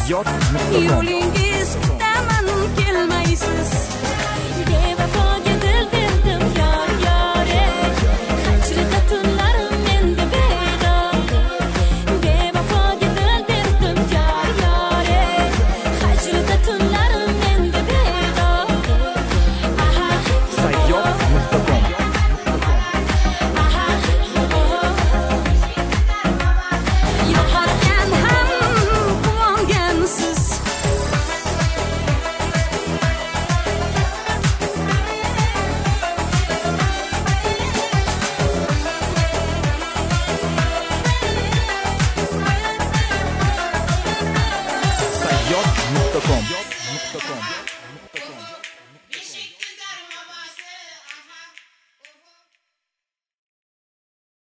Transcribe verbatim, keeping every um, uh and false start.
sayyod nuqta com. Yo'lingiz kutaman kelmaysiz. Bevafoga dil berdim yor yore, hajrida tunlarim endi bedor. Bevafoga dil berdim yor yore, hajrida tunlarim endi bedor. Aha sayyod nuqta com. aha yo'qotgan ham quvongansiz. sayyod nuqta com.